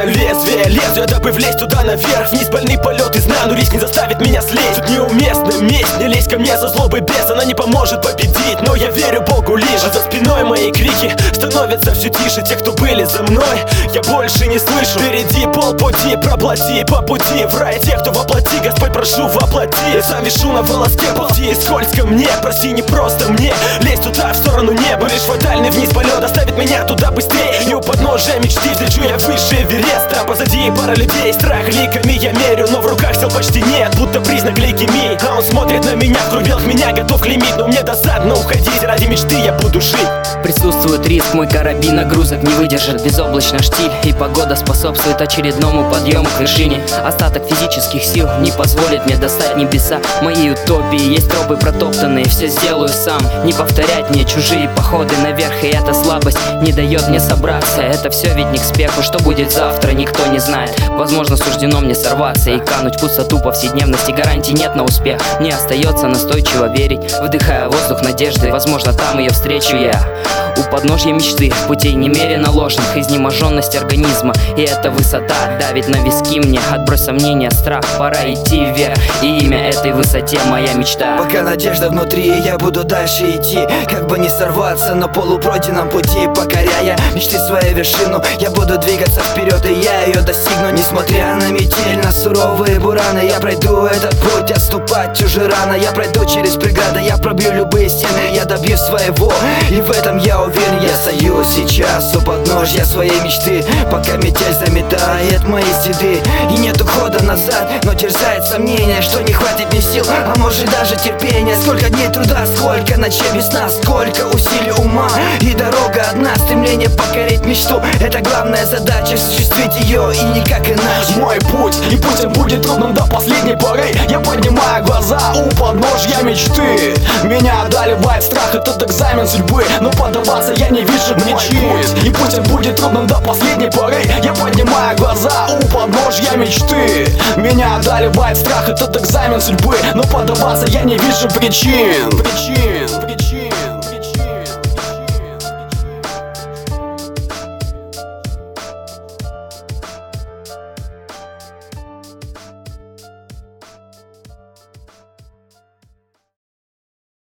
Острое лезвие, лезвие, дабы влезть туда наверх. Вниз больный полет из дна, но риск не заставит меня слезть. Тут неуместно месть, не лезь ко мне со злобой без. Она не поможет победить, но я верю Богу лишь. А за спиной мои крики становятся все тише. Те, кто были за мной, я больше не слышу. Впереди полпути, проплати по пути. В рай тех, кто воплоти, Господь, прошу, воплоти. Я сам вишу на волоске пути, скользко мне. Прости, не просто мне лезть туда, в сторону неба. Лишь фатальный вниз полет доставит меня туда быстрее. И у подножия мечты взлечу я выше Эвереста. Позади пара людей, страх ликами я мерю, но в руках сил почти нет, будто признак лейкемии. А он смотрит на меня, в круг белых меня готов клеймить. Но мне досадно уходить, ради мечты я буду жить. Присутствует риск, мой карабин нагрузок не выдержит. Безоблачно штиль, и погода способствует очередному подъему к вершине. Остаток физических сил не позволит мне достать небеса. Моей утопии есть тропы протоптанные, все сделаю сам. Не повторять мне чужие походы наверх, и эта слабость не дает мне собраться. Это все ведь не к спеху, что будет завтра, никто не знает. Возможно, суждено мне сорваться и кануть в пустоту повседневности. Гарантий нет на успех, мне остается настойчиво верить, вдыхая воздух надежды. Возможно, там ее встречу я у подножья мечты, путей немерено ложных, изнеможенность организма. И эта высота давит на виски мне. Отбрось сомнения, страх, пора идти вверх. И имя этой высоте моя мечта. Пока надежда внутри, я буду дальше идти. Как бы не сорваться на полупройденном пути. Покоряя мечты свою вершину, я буду двигаться вперед, и я ее достигну. Несмотря на метель, на суровые бураны, я пройду этот путь, отступать уже рано. Я пройду через преграды, я пробью любые стены, я добьюсь своего, и в этом я уверен. Я стою сейчас у подножья своей мечты, пока метель заметает мои следы. И нет ухода назад, но терзает сомнение, что не хватит мне сил, а может даже терпения. Сколько дней труда, сколько ночей без сна, сколько усилий ума, и дорога одна. Стремление покорить мечту — это главная задача, осуществить ее и никак иначе. Мой путь, и пусть он будет трудным до последней поры, я поднимаю глаза у подножья мечты. Меня одолевает страх, этот экзамен судьбы, но поддаваться я не вижу причин. И пусть он будет трудным до последней поры, я поднимаю глаза у подножья мечты. Меня одолевает страх, этот экзамен судьбы, но поддаваться я не вижу причин.